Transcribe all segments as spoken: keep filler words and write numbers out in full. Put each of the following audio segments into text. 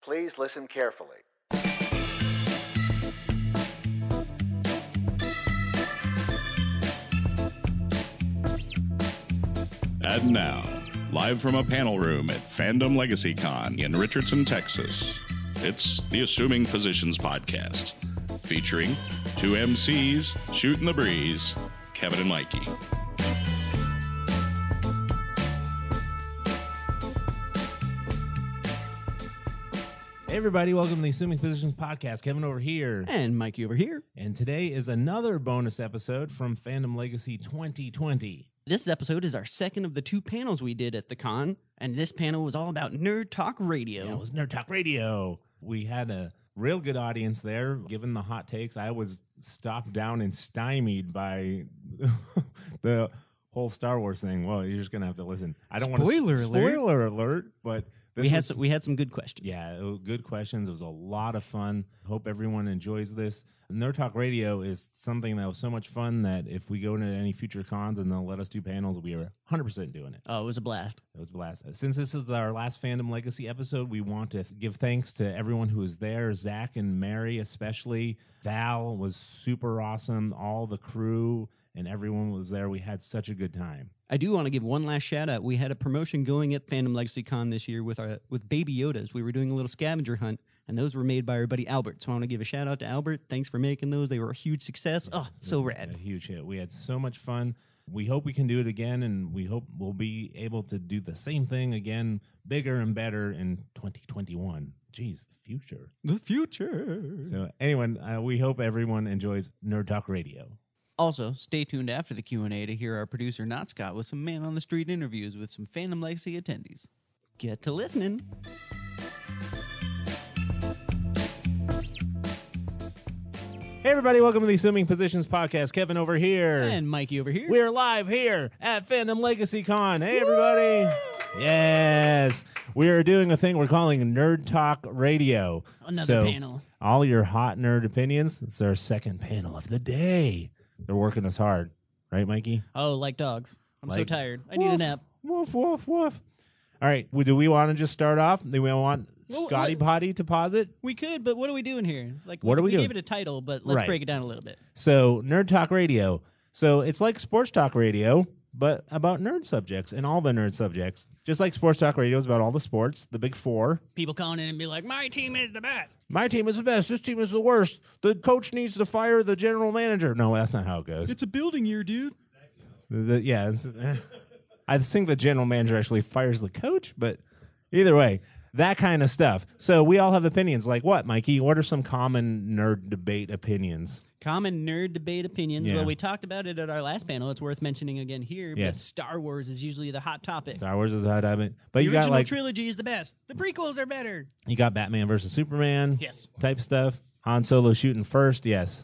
Please listen carefully. And now, live from a panel room at Fandom Legacy Con in Richardson, Texas, it's the Assuming Positions Podcast, featuring two M Cs shooting the breeze, Kevin and Mikey. Hey everybody, welcome to the Assuming Positions Podcast. Kevin over here. And Mikey over here. And today is another bonus episode from Fandom Legacy twenty twenty. This episode is our second of the two panels we did at the con, and this panel was all about Nerd Talk Radio. Yeah, it was Nerd Talk Radio. We had a real good audience there, given the hot takes. I was stopped down and stymied by the whole Star Wars thing. Well, you're just going to have to listen. I don't want to Spoiler alert. Spoiler alert, but this we had was, some, we had some good questions. Yeah, it was good questions. It was a lot of fun. Hope everyone enjoys this. Nerd Talk Radio is something that was so much fun that if we go to any future cons and they'll let us do panels, we are one hundred percent doing it. Oh, it was a blast. It was a blast. Since this is our last Fandom Legacy episode, we want to give thanks to everyone who was there, Zach and Mary especially. Val was super awesome. All the crew and everyone was there. We had such a good time. I do want to give one last shout out. We had a promotion going at Fandom Legacy Con this year with our with Baby Yodas. We were doing a little scavenger hunt, and those were made by our buddy Albert. So I want to give a shout out to Albert. Thanks for making those. They were a huge success. Oh, so rad. A huge hit. We had so much fun. We hope we can do it again, and we hope we'll be able to do the same thing again, bigger and better in twenty twenty-one. Jeez, the future. The future. So anyway, uh, we hope everyone enjoys Nerd Talk Radio. Also, stay tuned after the Q and A to hear our producer, Not Scott, with some man-on-the-street interviews with some Fandom Legacy attendees. Get to listening. Hey, everybody, welcome to the Assuming Positions Podcast. Kevin over here. And Mikey over here. We're live here at Fandom Legacy Con. Hey, everybody. Woo! Yes. We are doing a thing we're calling Nerd Talk Radio. Another so, panel. All your hot nerd opinions. It's our second panel of the day. They're working us hard. Right, Mikey? Oh, like dogs. I'm like, so tired. I need woof, a nap. Woof, woof, woof. All right. Well, do we want to just start off? Do we want Well, Scotty what? Potty to pause it? We could, but what are we doing here? Like, What we, are we we doing? gave it a title, but let's Right. break it down a little bit. So, Nerd Talk Radio. So, it's like Sports Talk Radio, but about nerd subjects and all the nerd subjects. Just like Sports Talk Radio is about all the sports, the big four. People calling in and be like, my team is the best. My team is the best. This team is the worst. The coach needs to fire the general manager. No, that's not how it goes. It's a building year, dude. The, the, yeah. it's- I think the general manager actually fires the coach, but either way, that kind of stuff. So we all have opinions. Like what, Mikey? What are some common nerd debate opinions? Common nerd debate opinions. Yeah. Well, we talked about it at our last panel. It's worth mentioning again here. But Yes. Star Wars is usually the hot topic. Star Wars is a hot topic. But the you original got like trilogy is the best. The prequels are better. you got Batman versus Superman. Yes. Type stuff. Han Solo shooting first. Yes.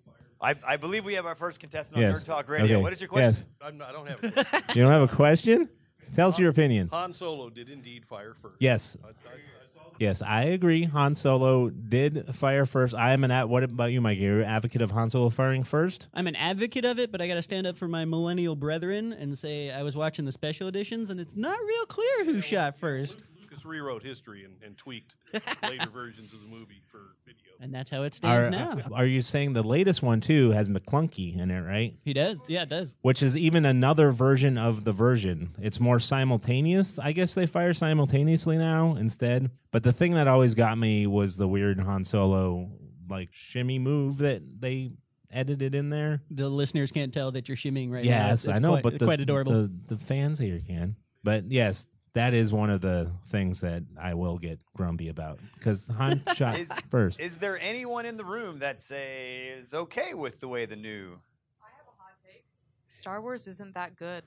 I, I believe we have our first contestant on Yes. Nerd Talk Radio. Okay. What is your question? Yes. I'm not, I don't have a question. You don't have a question? Tell us your opinion. Han Solo did indeed fire first. Yes. I, I, Yes, I agree. Han Solo did fire first. I am an at. What about you, Mike? You're an advocate of Han Solo firing first? I'm an advocate of it, but I got to stand up for my millennial brethren and say I was watching the special editions, and it's not real clear who shot first. Lucas rewrote history and, and tweaked later versions of the movie for video. And that's how it stands Are, now. are you saying the latest one, too, has McClunky in it, right? He does. Yeah, it does. Which is even another version of the version. It's more simultaneous. I guess they fire simultaneously now instead. But the thing that always got me was the weird Han Solo, like, shimmy move that they edited in there. The listeners can't tell that you're shimmying right now. Yes, It's, it's I know, quite, but the, quite adorable. The, the fans here can. But yes, that is one of the things that I will get grumpy about because Han shot Is, first. is there anyone in the room that say is okay with the way the new? I have a hot take. Star Wars isn't that good.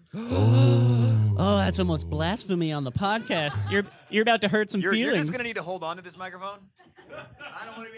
Oh, that's almost blasphemy on the podcast. You're you're about to hurt some You're, you're feelings. just going to need to hold on to this microphone? I don't want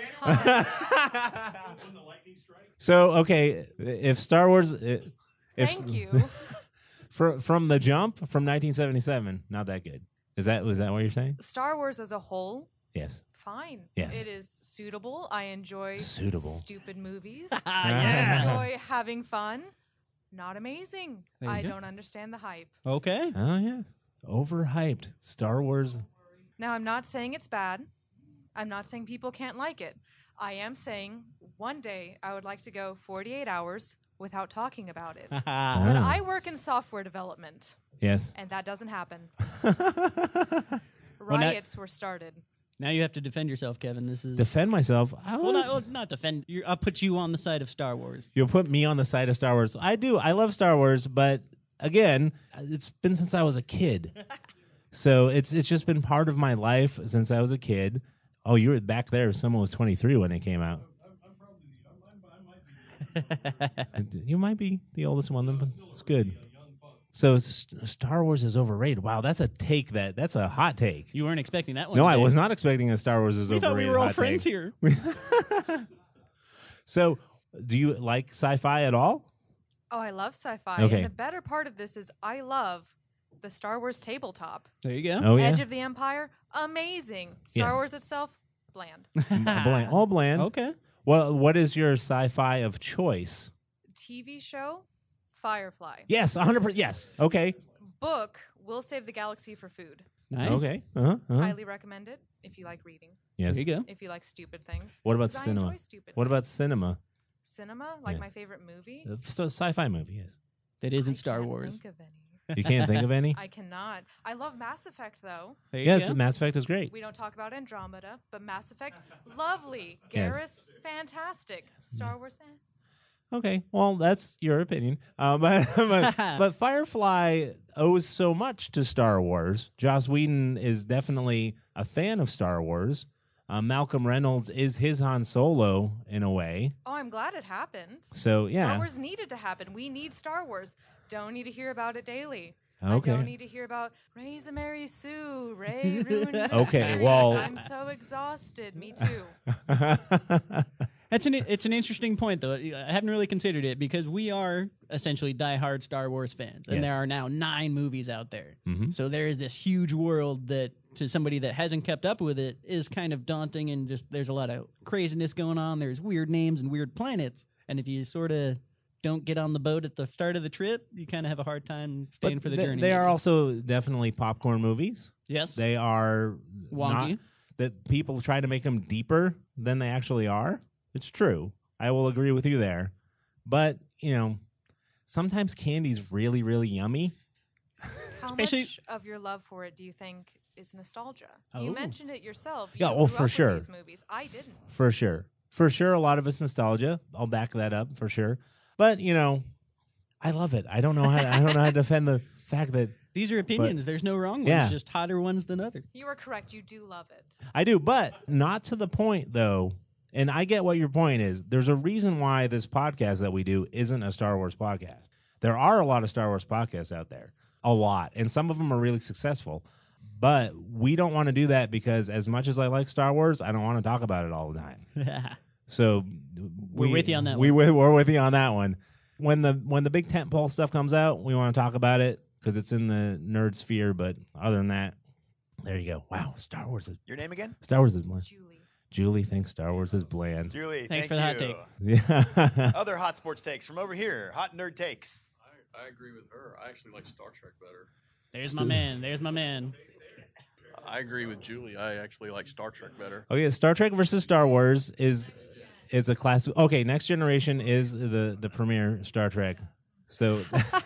to be anyone. So okay, if Star Wars, if, Thank you. from from the jump from nineteen seventy-seven, not that good. Is that was that what you're saying? Star Wars as a whole, Yes. fine. Yes. It is suitable. I enjoy Suitable. stupid movies. Ah, I yeah. enjoy having fun. Not amazing. There you I go. don't understand the hype. Okay. Oh yes. Overhyped Star Wars. Now, I'm not saying it's bad. I'm not saying people can't like it. I am saying one day I would like to go forty-eight hours without talking about it. But Ah. I work in software development, Yes. and that doesn't happen. now- Riots were started. Now you have to defend yourself, Kevin. This is Defend myself. I was, well, not, well, not defend. You're, I'll put you on the side of Star Wars. You'll put me on the side of Star Wars. I do. I love Star Wars, but again, it's been since I was a kid. So it's it's just been part of my life since I was a kid. Oh, you were back there. Someone was twenty-three when it came out. You might be the oldest one, but it's good. So S- Star Wars is overrated. Wow, that's a take. That that's a hot take. You weren't expecting that one. No, I today. was not expecting a Star Wars is We overrated. thought we were all hot friends take. here. So, do you like sci-fi at all? Oh, I love sci-fi. Okay. And the better part of this is I love the Star Wars tabletop. There you go. Oh yeah, Edge of the Empire, amazing. Star Yes. Wars itself, bland. bland. All bland. Okay. Well, what is your sci-fi of choice? T V show, Firefly. Yes, one hundred percent. Yes. Okay. Book, We'll Save the Galaxy for Food. Nice. Okay. Uh-huh. uh-huh. Highly recommend it if you like reading, Yes. There you go. if you like stupid things. What about 'Cause I cinema? enjoy stupid What about things. cinema? Cinema? Like Yeah. my favorite movie? Uh, So sci-fi movie, yes. That isn't I Star can't Wars. Think of any. You can't think of any? I cannot. I love Mass Effect, though. There you Yes, go. Mass Effect is great. We don't talk about Andromeda, but Mass Effect, lovely. Yes. Garrus, fantastic. Star Wars, eh. Okay, well, that's your opinion. Uh, but, but, but Firefly owes so much to Star Wars. Joss Whedon is definitely a fan of Star Wars. Uh, Malcolm Reynolds is his Han Solo in a way. Oh, I'm glad it happened. So, yeah. Star Wars needed to happen. We need Star Wars. Don't need to hear about it daily. Okay. I don't need to hear about Ray's a Mary Sue. Ray ruined this Okay, series. well- I'm so exhausted. Me too. That's an it's an interesting point though. I haven't really considered it because we are essentially diehard Star Wars fans, and Yes. there are now nine movies out there. Mhm. So there is this huge world that, to somebody that hasn't kept up with it, is kind of daunting, and just there's a lot of craziness going on. There's weird names and weird planets, and if you sort of don't get on the boat at the start of the trip, you kind of have a hard time staying But for the th- journey. They are maybe. also definitely popcorn movies. yes, They are Wonky. not that people try to make them deeper than they actually are. It's true. I will agree with you there. But, you know, sometimes candy's really, really yummy. How Especially- much of your love for it do you think is nostalgia? Oh. You mentioned it yourself. Yeah, You oh, grew for up with sure. These movies. I didn't. For sure. For sure, a lot of it's nostalgia. I'll back that up for sure. But, you know, I love it. I don't know how to, I don't know how to defend the fact that these are opinions. There's no wrong ones. Yeah. Just hotter ones than others. You are correct. You do love it. I do, but not to the point though. And I get what your point is. There's a reason why this podcast that we do isn't a Star Wars podcast. There are a lot of Star Wars podcasts out there, a lot, and some of them are really successful. But we don't want to do that because as much as I like Star Wars, I don't want to talk about it all the time. So We're we, with you on that we, one. we- We're with you on that one. When the when the big tentpole stuff comes out, we want to talk about it because it's in the nerd sphere. But other than that, there you go. Wow, Star Wars is Your name again? Star Wars is bland. Julie. Julie thinks Star Wars is bland. Julie, Thanks thank for the hot you. take. Yeah. Other hot sports takes from over here. Hot nerd takes. I, I agree with her. I actually like Star Trek better. There's my man. There's my man. I agree with Julie. I actually like Star Trek better. Okay, Star Trek versus Star Wars is is a classic. Okay, Next Generation is the the premier Star Trek. So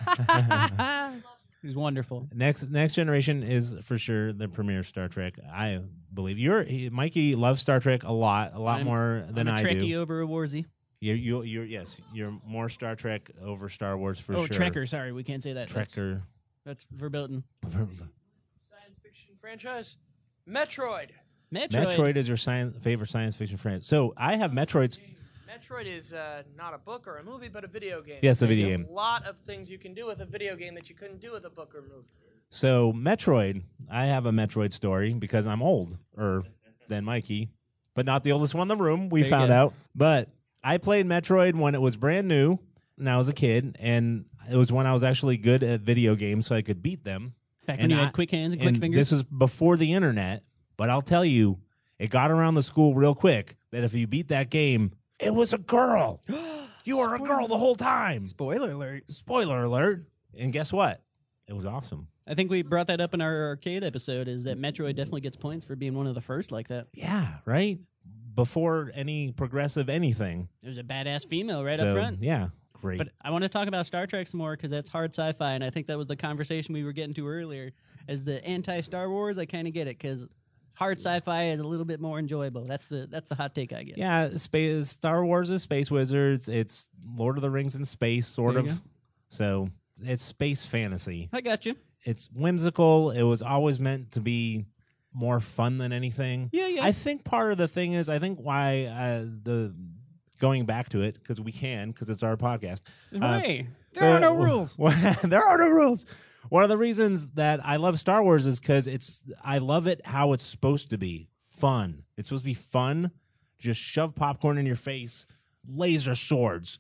He's wonderful. next Next Generation is for sure the premier Star Trek. I believe you're he- Mikey loves Star Trek a lot, a lot I'm- more than I'm a I Trekkie do. over a Warzy. You you you're yes, you're more Star Trek over Star Wars for Oh, sure. Trekker. Sorry, we can't say that. That's- Trekker. That's, verboten. Science fiction franchise, Metroid. Metroid. Metroid is your science, favorite science fiction franchise. So I have Metroid's. Metroid is uh, not a book or a movie, but a video game. Yes, a There's video game. A lot of things you can do with a video game that you couldn't do with a book or movie. So Metroid, I have a Metroid story because I'm older than Mikey, but not the oldest one in the room. We Very found good. out. But I played Metroid when it was brand new, and I was a kid, and it was when I was actually good at video games, so I could beat them. Back when And you I- had quick hands and quick And fingers. this was before the internet, but I'll tell you, it got around the school real quick that if you beat that game, it was a girl. You were a girl the whole time. Spoiler alert. Spoiler alert. And guess what? It was awesome. I think we brought that up in our arcade episode, is that Metroid definitely gets points for being one of the first like that. Yeah, right? Before any progressive anything. There's a badass female right So, up front. Yeah, great. But I want to talk about Star Trek some more because that's hard sci-fi, and I think that was the conversation we were getting to earlier. As the anti-Star Wars, I kind of get it because hard sci-fi is a little bit more enjoyable. That's the that's the hot take I get. yeah, space, Star Wars is Space Wizards. It's Lord of the Rings in space, sort There you of. go. So it's space fantasy. I got you. It's whimsical. It was always meant to be more fun than anything. Yeah, yeah. I think part of the thing is, I think why uh, the going back to it, because we can, because it's our podcast. Uh, Hey, there are no the- rules. there are no rules. One of the reasons that I love Star Wars is because it's I love it how it's supposed to be fun. It's supposed to be fun. Just shove popcorn in your face, laser swords,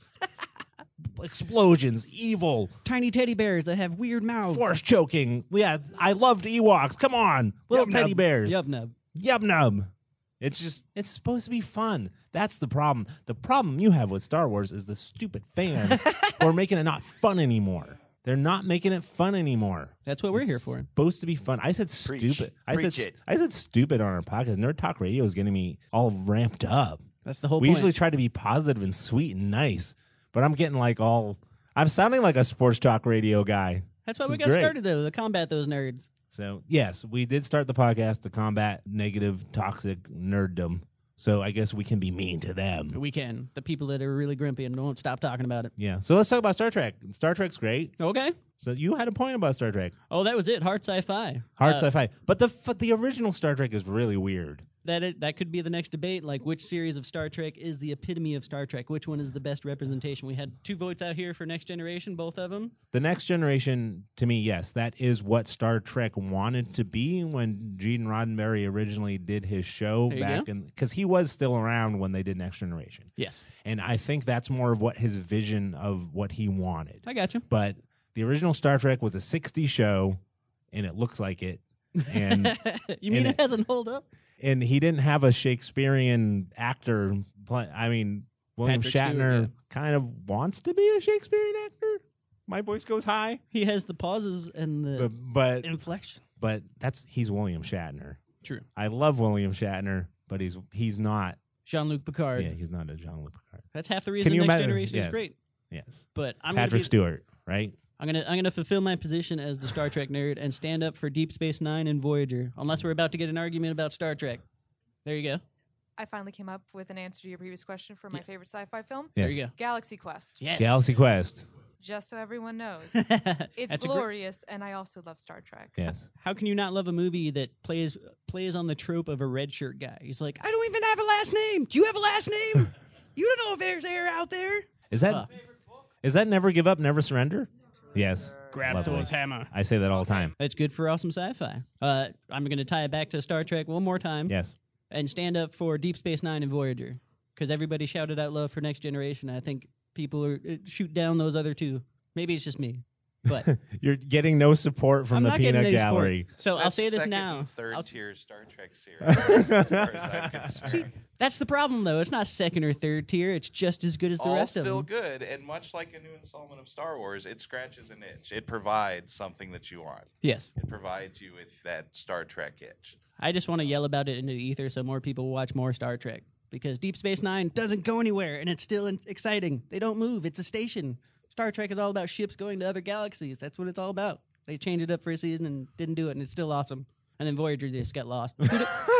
explosions, evil, Tiny teddy bears that have weird mouths. force choking. Yeah, I loved Ewoks. Come on, little Yub teddy nub. bears. Yub nub. Yub nub. It's just it's supposed to be fun. That's the problem. The problem you have with Star Wars is the stupid fans who are making it not fun anymore. They're not making it fun anymore. That's what we're It's here for. Supposed to be fun. I said Preach. stupid. I Preach said it. I said stupid on our podcast. Nerd Talk Radio is getting me all ramped up. That's the whole we point. usually try to be positive and sweet and nice, but I'm getting like all. I'm sounding like a sports talk radio guy. That's why This we is got great. started, though, to combat those nerds. So yes, we did start the podcast to combat negative, toxic nerddom. So I guess we can be mean to them. We can. The people that are really grumpy and won't stop talking about it. Yeah. So let's talk about Star Trek. Star Trek's great. Okay. So you had a point about Star Trek. Oh, that was it. Hard sci-fi. Hard Uh, sci-fi. But the f- the original Star Trek is really weird. That is, that could be the next debate. Like, which series of Star Trek is the epitome of Star Trek? Which one is the best representation? We had two votes out here for Next Generation, both of them. The Next Generation, to me, yes, that is what Star Trek wanted to be when Gene Roddenberry originally did his show There you back go. in, because he was still around when they did Next Generation. Yes. And I think that's more of what his vision of what he wanted. I got you. But the original Star Trek was a sixties show, and it looks like it. And you mean and it hasn't hold up? and he didn't have a Shakespearean actor play. I mean, William Patrick Stewart, Shatner yeah. kind of wants to be a Shakespearean actor. My voice goes high, He has the pauses and the but but, inflection. but that's he's William Shatner. True. I love William Shatner, but he's he's not. Jean-Luc Picard. Yeah, he's not a Jean-Luc Picard. That's half the reason you Next imagine- Generation yes. is great. Yes, But I'm Patrick gonna be, Stewart, right? I'm gonna I'm gonna fulfill my position as the Star Trek nerd and stand up for Deep Space Nine and Voyager. Unless we're about to get an argument about Star Trek. There you go. I finally came up with an answer to your previous question for my Yes. favorite sci-fi film. Yes. There you go. Galaxy Quest. Yes. Galaxy Quest. Just so everyone knows. it's It's glorious, and I also love Star Trek. Yes. How can you not love a movie that plays plays on the trope of a red shirt guy? He's like, I don't even have a last name. Do you have a last name? You don't know if there's air out there. Is that Uh. is that Never Give Up, Never Surrender? Yes. Grab Lovely. Thor's hammer. I say that all the time. It's good for awesome sci-fi. Uh, I'm going to tie it back to Star Trek one more time Yes. and stand up for Deep Space Nine and Voyager because everybody shouted out love for Next Generation. I think people are uh, shoot down those other two. Maybe it's just me, but You're getting no support from I'm the not getting peanut any support. gallery. So I'll That's say this second now. and third I'll- tier Star Trek series, as far as I'm concerned. That's the problem, though. It's not second or third tier. It's just as good as the All rest of still them. good, and much like a new installment of Star Wars, it scratches an itch. It provides something that you want. Yes. It provides you with that Star Trek itch. I just want to yell about it into the ether so more people will watch more Star Trek. Because Deep Space Nine doesn't go anywhere, and it's still in- exciting. They don't move. It's a station. Star Trek is all about ships going to other galaxies. That's what it's all about. They changed it up for a season and didn't do it, and it's still awesome. And then Voyager just got lost. Who, do-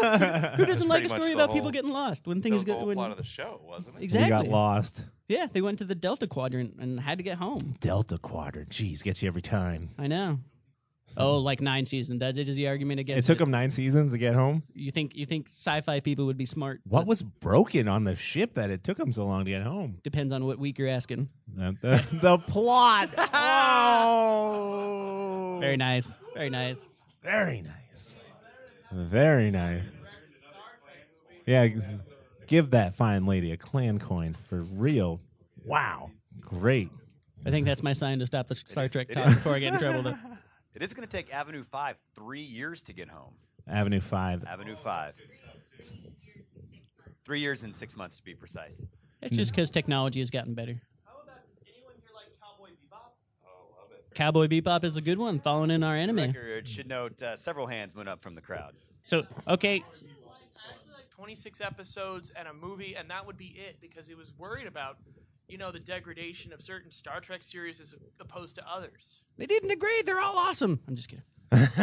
who doesn't like a pretty much story the about whole- people getting lost when That things was the go? whole When, plot of the show, wasn't it? exactly. We got lost. Yeah, they went to the Delta Quadrant and had to get home. Delta Quadrant. Jeez, gets you every time. I know. Oh, like nine seasons. That is the argument It against took them nine seasons to get home. You think you think sci-fi people would be smart? What but was broken on the ship that it took them so long to get home? depends on what week you're asking. The, the, the plot. Oh, Very nice. Very nice. very nice. Very nice. Yeah, g- give that fine lady a clan coin for real. Wow, great. I think that's my sign to stop the Star is- Trek it talk is. before I get in trouble. Though. It is going to take Avenue five three years to get home. Avenue Five. Avenue five. Three years and six months to be precise. It's just because technology has gotten better. Cowboy Bebop is a good one, following in our anime. Record should note uh, several hands went up from the crowd. So, okay, Actually, like twenty-six episodes and a movie, and that would be it because he was worried about, you know, the degradation of certain Star Trek series as opposed to others. they didn't degrade. They're all awesome. I'm just kidding.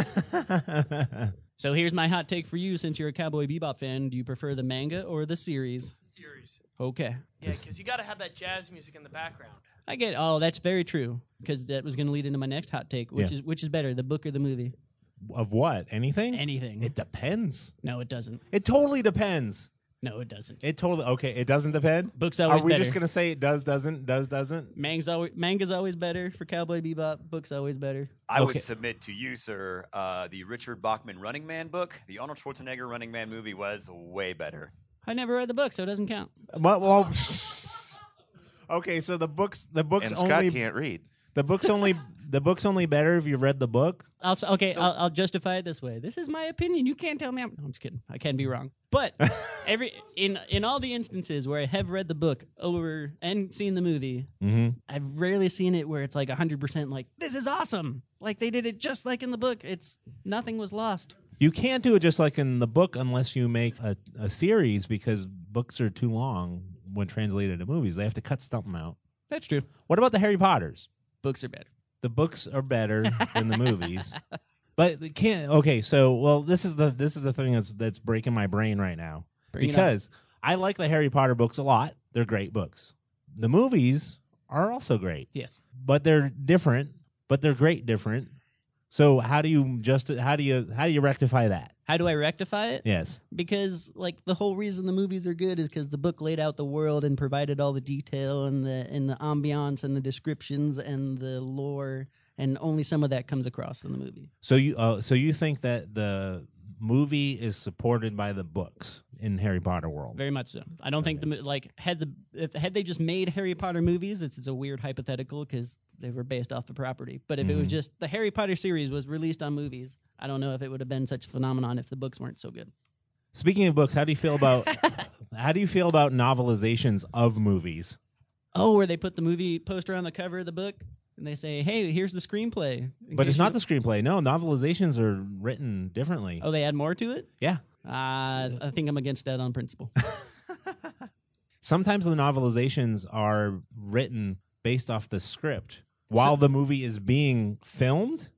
So here's my hot take for you since you're a Cowboy Bebop fan. Do you prefer the manga or the series? Series. Okay. Yeah, because you got to have that jazz music in the background. I get Oh, that's very true. Because that was going to lead into my next hot take, which Yeah. is which is better, the book or the movie? Of what? Anything? Anything. It depends. no, it doesn't. It totally depends. No, it doesn't. It totally okay. It doesn't depend. Book's always Are we better. just gonna say it does, doesn't, does, doesn't? Manga's always, manga's always better for Cowboy Bebop. Book's always better. I Okay. would submit to you, sir, uh, the Richard Bachman Running Man book. The Arnold Schwarzenegger Running Man movie was way better. I never read the book, so it doesn't count. Well, well okay. So the books, the books And Scott only, can't read. the books only, the book's only better if you've read the book. I'll, s- okay, So- I'll, I'll justify it this way. This is my opinion. You can't tell me I'm. No, I'm just kidding. I can be wrong. But every in in all the instances where I have read the book over and seen the movie, Mm-hmm. I've rarely seen it where it's like one hundred percent like, this is awesome. Like they did it just like in the book. It's nothing was lost. You can't do it just like in the book unless you make a, a series because books are too long when translated to movies. They have to cut something out. That's true. What about the Harry Potters? Books are better. The books are better than the movies. But they can't. Okay, so well, this is the this is the thing that's that's breaking my brain right now Bring it on. because I like the Harry Potter books a lot. They're great books. The movies are also great, Yes. but they're different. But they're great different. So how do you just how do you how do you rectify that? How do I rectify it? Yes. Because like the whole reason the movies are good is because the book laid out the world and provided all the detail and the and the ambiance and the descriptions and the lore, and only some of that comes across in the movie. So you uh, so you think that the movie is supported by the books in Harry Potter world? Very much so. I don't think the mo- like had the if had they just made Harry Potter movies, it's, it's a weird hypothetical because they were based off the property. But if it was Mhm. just the Harry Potter series was released on movies, I don't know if it would have been such a phenomenon if the books weren't so good. Speaking of books, how do you feel about how do you feel about novelizations of movies? Oh, where they put the movie poster on the cover of the book and they say, "Hey, here's the screenplay." in But case it's you not the don't- screenplay. No, novelizations are written differently. Oh, they add more to it. Yeah. Uh, I think I'm against that on principle. Sometimes the novelizations are written based off the script while the movie is being filmed.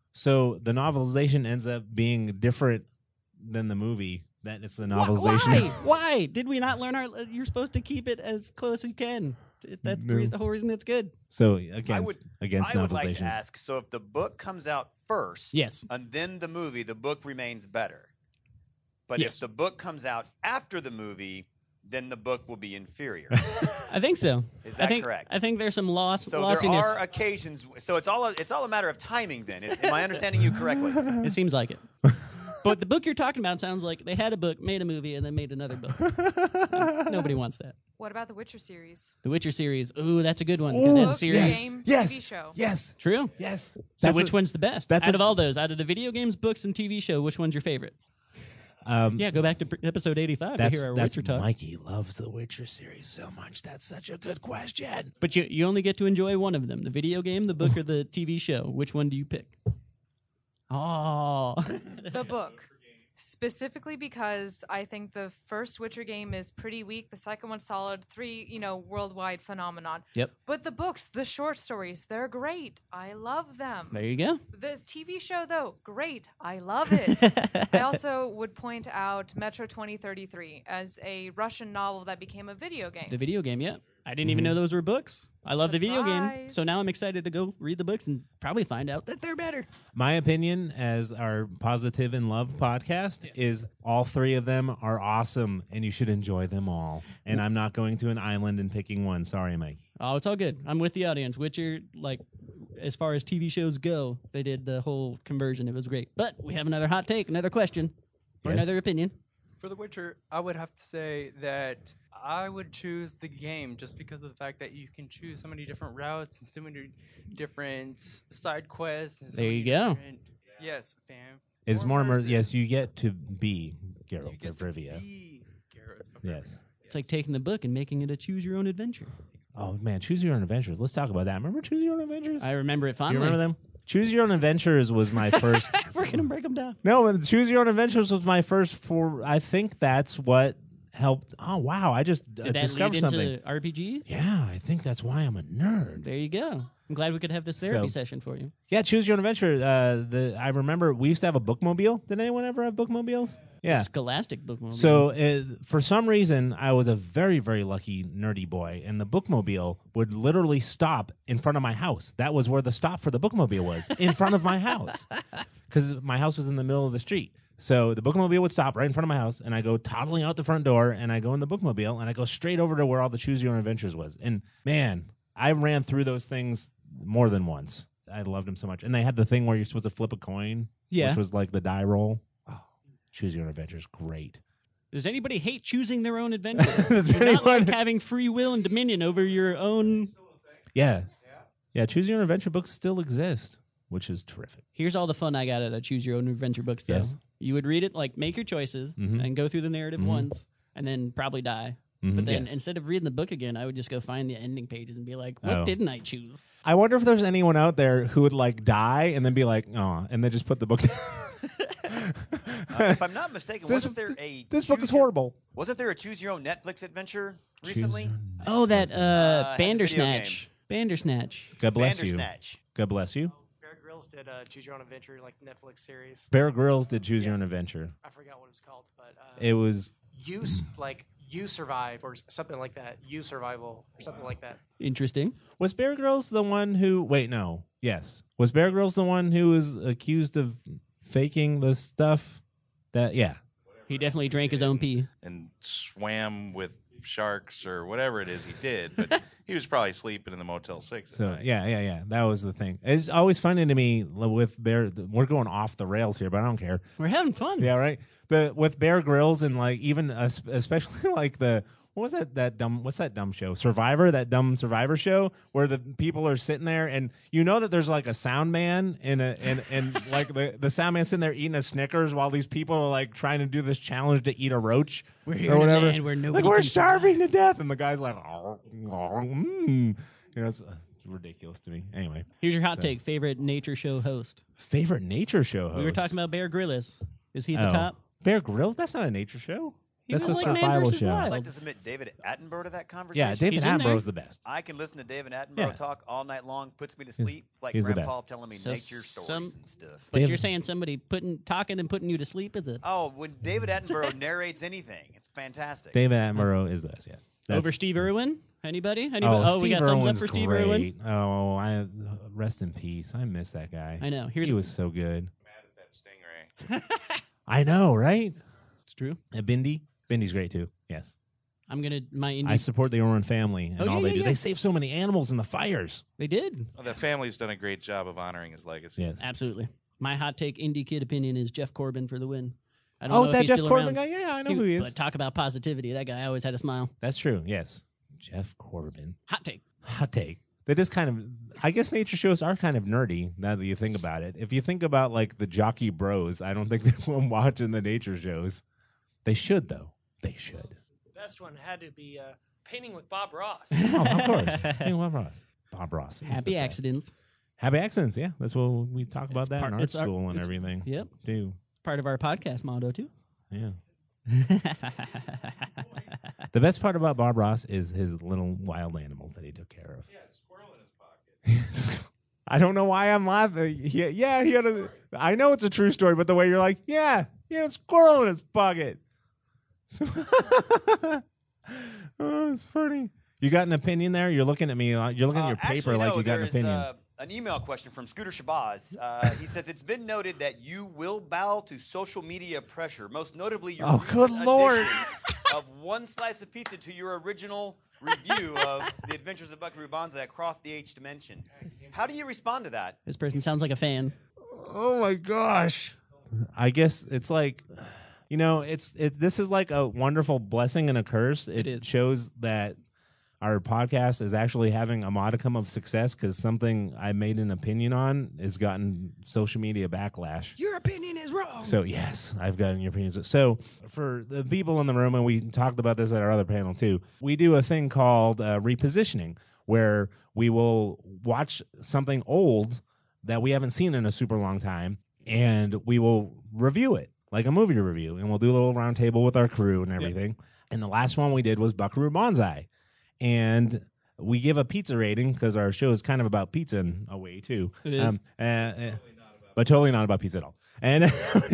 So the novelization ends up being different than the movie. That it's the Wh- novelization. Why? Why did we not learn our? You're supposed to keep it as close as you can. That's the, No. reason, the whole reason it's good. So against I would, against I would novelizations. like to ask, so if the book comes out first, Yes. and then the movie, the book remains better. But Yes. if the book comes out after the movie, then the book will be inferior. I think so. Is I that think, correct? I think there's some loss. So lossiness. there are occasions. So it's all a, it's all a matter of timing. Then, is, am I understanding you correctly? It seems like it. But the book you're talking about sounds like they had a book, made a movie, and then made another book. Nobody wants that. What about the Witcher series? The Witcher series. Ooh, that's a good one. 'cause Ooh, that Book, series. game, yes, T V show. Yes. True. Yes. So That's which a- one's the best? that's out a- of all those, out of the video games, books, and T V show, which one's your favorite? Um, Yeah, go back to pr- episode eighty-five to That's, hear our that's Witcher talk. Mikey loves the Witcher series so much. That's such a good question. But you you only get to enjoy one of them: the video game, the book, or the T V show. Which one do you pick? Oh, The book. Specifically because I think the first Witcher game is pretty weak, the second one's solid, three, you know, worldwide phenomenon. Yep. But the books, the short stories, they're great. I love them. there you go. The T V show, though, great. I love it. I also would point out Metro twenty thirty-three as a Russian novel that became a video game. The video game, yeah. I didn't even know those were books. I love the video game, Surprise. so now I'm excited to go read the books and probably find out that they're better. My opinion, as our Positive in Love podcast, is all three of them are awesome, and you should enjoy them all. And I'm not going to an island and picking one. Sorry, Mikey. Oh, it's all good. I'm with the audience. Witcher, like, as far as T V shows go, they did the whole conversion. It was great. But we have another hot take, another question, or Yes. another opinion. For The Witcher, I would have to say that I would choose the game just because of the fact that you can choose so many different routes and so many different s- side quests. And so There many you go. different- Yes, fam. It's more, immer- immersive. yes, you get to be You Geralt get of to Rivia. be Geralt of Yes. It's like taking the book and making it a choose your own adventure. Oh man, Choose Your Own Adventures. Let's talk about that. Remember Choose Your Own Adventures? I remember it You fondly. remember them? Choose Your Own Adventures was my first. We're gonna break them down. No, but Choose Your Own Adventures was my first for. I think that's what helped. Oh wow, I just uh, Did that discovered lead something. into R P G? Yeah, I think that's why I'm a nerd. There you go. I'm glad we could have this therapy So- session for you. Yeah, Choose Your Own Adventure. Uh, the I remember we used to have a bookmobile. Did anyone ever have bookmobiles? Yeah. Scholastic bookmobile. So uh, for some reason, I was a very, very lucky nerdy boy, and the bookmobile would literally stop in front of my house. That was where the stop for the bookmobile was, in front of my house, because my house was in the middle of the street. So the bookmobile would stop right in front of my house, and I go toddling out the front door, and I go in the bookmobile, and I go straight over to where all the Choose Your Own Adventures was. And man, I ran through those things more than once. I loved them so much. And they had the thing where you're supposed to flip a coin, Yeah. which was like the die roll. Oh, Choose Your Own Adventures, great. Does anybody hate choosing their own adventure? Does Does not anyone- like having free will and dominion over your own. Yeah. Yeah, Choose Your Own Adventure books still exist, which is terrific. Here's all the fun I got out of Choose Your Own Adventure books, though. Yes. You would read it, like, make your choices Mhm. and go through the narrative Mhm. once and then probably die. Mhm, But then yes. instead of reading the book again, I would just go find the ending pages and be like, what Oh. didn't I choose? I wonder if there's anyone out there who would like die and then be like, oh, and then just put the book down. Uh, if I'm not mistaken, This- wasn't there a this book choose is your- horrible. Wasn't there a choose your own Netflix adventure Choose recently? Your- Oh, that uh, Uh, had the video Bandersnatch. Bandersnatch. God bless you. Bandersnatch. God bless you. Bear Grylls did uh, Choose Your Own Adventure, like Netflix series. Bear Grylls did Choose Your Own Adventure. I forgot what it was called, but uh, It was you s- like you survive or something like that. You survival or something like that. Interesting. was Bear Grylls the one who? Wait, no. Yes, was Bear Grylls the one who was accused of faking the stuff? That yeah. He definitely drank his own pee. and swam with sharks or whatever it is he did, but he was probably sleeping in the Motel Six. At So night. yeah, yeah, yeah. That was the thing. It's always funny to me with Bear. We're going off the rails here, but I don't care. We're having fun. Yeah, right. The with Bear Grylls and like even uh, especially like the what was that that dumb what's that dumb show Survivor, that dumb Survivor show where the people are sitting there and you know that there's like a sound man and a and and like the the sound man sitting there eating a Snickers while these people are like trying to do this challenge to eat a roach We're here or in a whatever. land where nobody like we're can starving to death and the guy's like oh, oh, mm. You know, it's uh, ridiculous to me. Anyway, Here's your hot So- take. Favorite nature show host. favorite nature show host. We were talking about Bear Grylls. Is he at the Oh. top? Bear Grylls. That's not a nature show. He That's was a like Man survival versus show. Wild. I'd like to submit David Attenborough to that conversation. Yeah, David He's in there. Attenborough's the best. I can listen to David Attenborough Yeah. talk all night long, puts me to sleep. It's like he's the Grandpa best. telling me So nature some- stories and stuff. But David- you're saying somebody putting talking and putting you to sleep is it? Oh, when David Attenborough narrates anything, it's fantastic. David Attenborough is this, yes. That's- Over Steve Irwin? Anybody? Anybody? Oh, Oh, we Steve got thumbs up Irwin's for Steve great. Irwin. Oh, I rest in peace. I miss that guy. I know. Here's he was so good. Mad at that stingray. I know, right? it's true. And Bindi, Bindi's great too. Yes, I'm gonna my indie. I support the Irwin family and Oh, yeah, all they yeah, do. yeah. They save so many animals in the fires. they did Well, the family's done a great job of honoring his legacy. Yes. absolutely. My hot take indie kid opinion is Jeff Corbin for the win. I don't Oh, know if that he's Jeff still Corbin around. guy. Yeah, I know who he is. But talk about positivity. That guy always had a smile. That's true. Yes, Jeff Corbin. Hot take. Hot take. That is kind of. I guess nature shows are kind of nerdy now that you think about it. If you think about like the Jockey Bros, I don't think they're watching the nature shows. They should though. They should. The best one had to be uh, Painting with Bob Ross. Oh, of course. Hey, Bob Ross. Bob Ross. is the Happy best. accidents. Happy accidents. Yeah, that's what we talk about It's that part- in art it's our- school and it's- everything. Yep. Do Part of our podcast motto too. yeah. The best part about Bob Ross is his little wild animals that he took care of. Yeah, squirrel in his pocket. I don't know why I'm laughing. He, yeah, he had a. I know it's a true story, but the way you're like, yeah, he had a squirrel in his pocket. So oh, it's funny. You got an opinion there? You're looking at me. uh, You're looking at Uh, your paper actually, like no, you got an there's, opinion. Uh, an email question from Scooter Shabazz. Uh, he says, it's been noted that you will bow to social media pressure, most notably your Oh, recent good Lord. addition of one slice of pizza to your original review of The Adventures of Buckaroo Banzai across the H dimension. How do you respond to that? This person sounds like a fan. Oh my gosh. I guess it's like, you know, it's it. This is like a wonderful blessing and a curse. It, is. shows that our podcast is actually having a modicum of success because something I made an opinion on has gotten social media backlash. Your opinion is wrong. So yes, I've gotten your opinions. So for the people in the room, and we talked about this at our other panel too, we do a thing called uh, repositioning, where we will watch something old that we haven't seen in a super long time, and we will review it like a movie review, and we'll do a little round table with our crew and everything. Yep. And the last one we did was Buckaroo Banzai. And we give a pizza rating because our show is kind of about pizza in a way too. It is, um, uh, uh, but totally not about pizza at all. And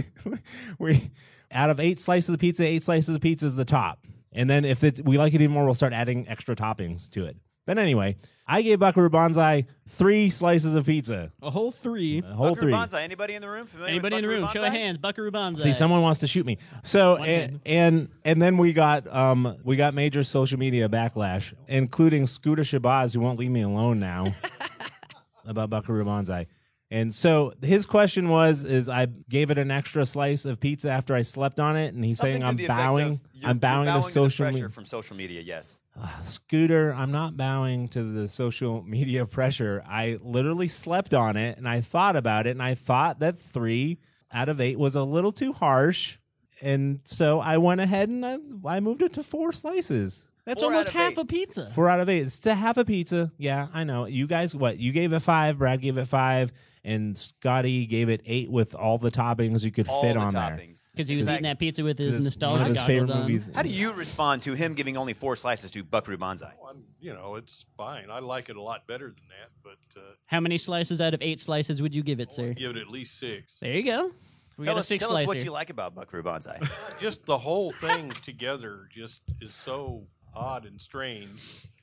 we, out of eight slices of pizza, eight slices of pizza is the top. And then if it's we like it even more, we'll start adding extra toppings to it. But anyway, I gave Buckaroo Banzai three slices of pizza. A whole three. A whole Buckaroo three. Banzai. Anybody in the room familiar Anybody with in the room? Buckaroo Show of Banzai? hands. Buckaroo Banzai. See, someone wants to shoot me. So One and, hand. and and then we got um we got major social media backlash, including Scooter Shabazz, who won't leave me alone now, about Buckaroo Banzai. And so his question was: is I gave it an extra slice of pizza after I slept on it, and he's Something saying to I'm the effect bowing. of you're- I'm bowing, you're to bowing social the pressure media. from social media. Yes. Uh, Scooter, I'm not bowing to the social media pressure. I literally slept on it, and I thought about it, and I thought that three out of eight was a little too harsh, and so I went ahead and I, I moved it to four slices. That's Four almost out of half eight. a pizza. Four out of eight. It's to half a pizza. Yeah, I know. You guys, what? You gave it five. Brad gave it five, and Scotty gave it eight with all the toppings you could All fit the on there. toppings. Because he was Exactly. eating that pizza with his This is nostalgia one of his goggles favorite on. movies. How do you respond to him giving only four slices to Buckaroo Banzai? Well, I'm, you know, it's fine. I like it a lot better than that, but uh, How many slices out of eight slices would you give it, I sir? would give it at least six. There you go. We Tell got a us, six tell slicer. us what you like about Buckaroo Banzai. Just the whole thing together just is so odd and strange.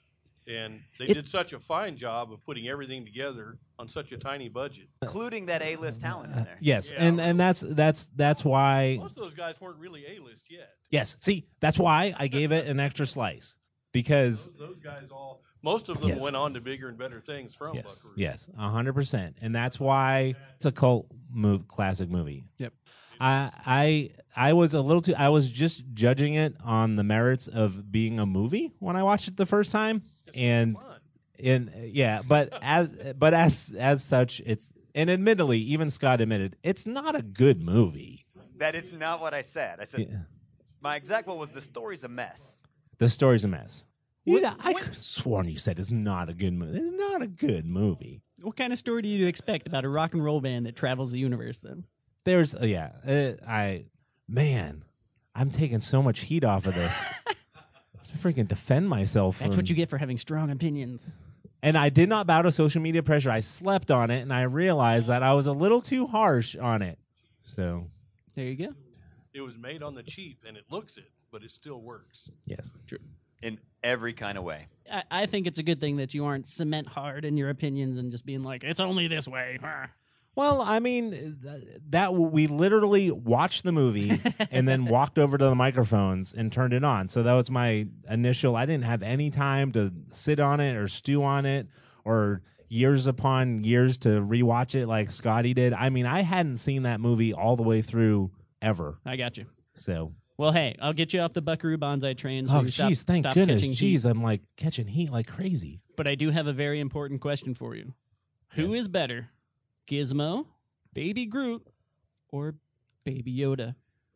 And they It- did such a fine job of putting everything together on such a tiny budget. Including that A-list talent in there. Yes, Yeah, and really. and that's that's that's why. Most of those guys weren't really A-list yet. Yes, see, that's why I gave it an extra slice because Those, those guys all, most of them Yes. went on to bigger and better things from yes, Buckaroo. yes, a hundred percent, and that's why it's a cult move, classic movie. Yep. I I I was a little too. I was just judging it on the merits of being a movie when I watched it the first time, and Fun. and yeah, but as but as as such, it's and admittedly, even Scott admitted it's not a good movie. That is not what I said. I said Yeah. my exact quote was the story's a mess. The story's a mess. What- Yeah, I what- could have sworn you said it's not a good movie. It's not a good movie. What kind of story do you expect about a rock and roll band that travels the universe then? There's uh, yeah, uh, I man, I'm taking so much heat off of this. to freaking defend myself. That's from- what you get for having strong opinions. And I did not bow to social media pressure. I slept on it, and I realized that I was a little too harsh on it. So There you go. It was made on the cheap, and it looks it, but it still works. yes, In every kind of way. I, I think it's a good thing that you aren't cement hard in your opinions and just being like, it's only this way. Well, I mean, th- that we literally watched the movie and then walked over to the microphones and turned it on. So that was my initial. I didn't have any time to sit on it or stew on it or years upon years to rewatch it like Scotty did. I mean, I hadn't seen that movie all the way through ever. I got you. So, Well, hey, I'll get you off the Buckaroo Banzai train. So oh, you stop, jeez, thank stop goodness. catching heat. Jeez, I'm like catching heat like crazy. But I do have a very important question for you. Who Yes. is better, Gizmo, Baby Groot, or Baby Yoda?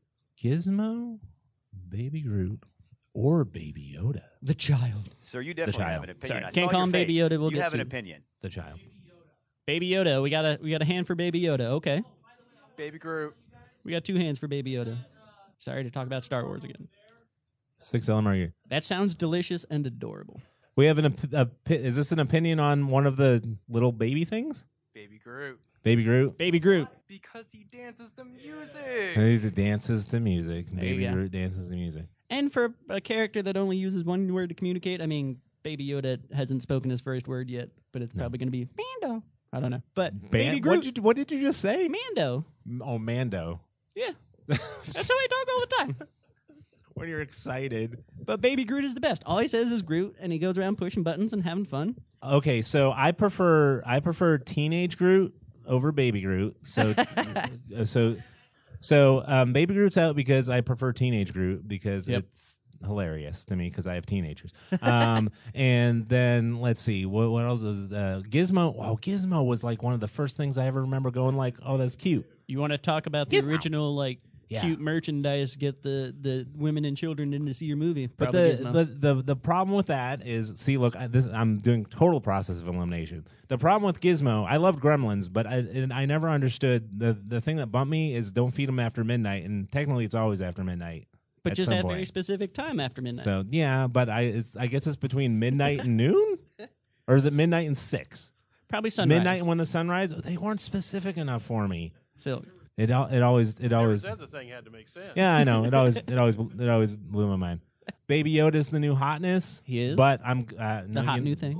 Gizmo, Baby Groot, or Baby Yoda? The child. Sir, you definitely have child. an opinion. Sorry, I can't saw call your him Baby face. Yoda, we'll you get have an you. opinion. The child. Baby Yoda. We got a we got a hand for Baby Yoda. Okay. Baby Groot. We got two hands for Baby Yoda. Sorry to talk about Star Wars again. Six L M R U. That sounds delicious and adorable. We have an op- a, pi- is this an opinion on one of the little baby things? Baby Groot. Baby Groot. Baby Groot. Because he dances to music. He's dances to music. There you Baby go. Groot dances to music. And for a character that only uses one word to communicate, I mean, Baby Yoda hasn't spoken his first word yet, but it's probably going to be Mando. I don't know. But Baby Ban- Groot. what, did you, what did you just say? Mando. M- Oh, Mando. Yeah. That's how I talk all the time. When you're excited. But Baby Groot is the best. All he says is Groot, and he goes around pushing buttons and having fun. Okay, so I prefer I prefer teenage Groot over Baby Groot. So uh, so so um, Baby Groot's out because I prefer teenage Groot because Yep. it's hilarious to me because I have teenagers. Um, and then let's see what what else is uh, Gizmo. Oh, Gizmo was like one of the first things I ever remember going like, oh, that's cute. You want to talk about the Gizmo. original like Yeah. cute merchandise? Get the, the women and children in to see your movie. But Probably the, Gizmo. the the the problem with that is, see, look, I, this I'm doing total process of elimination. The problem with Gizmo, I loved Gremlins, but I and I never understood the the thing that bumped me is don't feed them after midnight, and technically it's always after midnight. but at just some at a point. very specific time after midnight. So yeah, but I it's, I guess it's between midnight and noon, or is it midnight and six? Probably sunrise. Midnight and when the sunrise. They weren't specific enough for me. So It al- it always it Never always said the thing had to make sense. yeah I know it always it always it always blew my mind. Baby Yoda's the new hotness. He is? but I'm uh, the no, hot you- new thing.